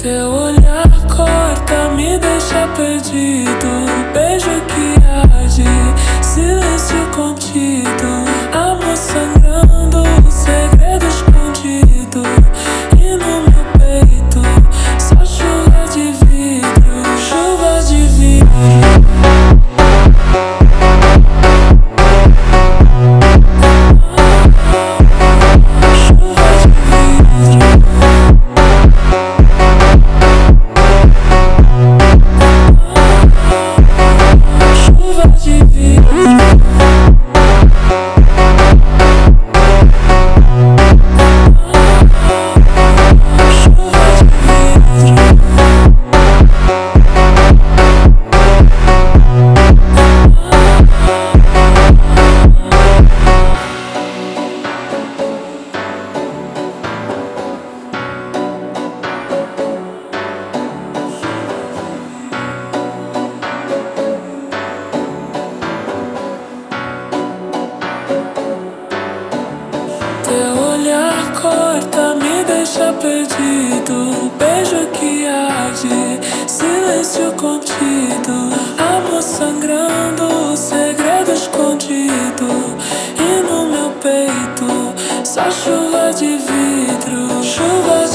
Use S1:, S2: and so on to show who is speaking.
S1: Teu olhar corta, me deixa perdido. Beijo que arde, silêncio contido. Amor sangrando, segredo escondido. E no meu peito, só chuva de vidro. Chuva de vidro. Teu olhar corta, me deixa perdido. Beijo que arde, silêncio contido. Amor sangrando, segredo escondido. E no meu peito, só chuva de vidro. Chuva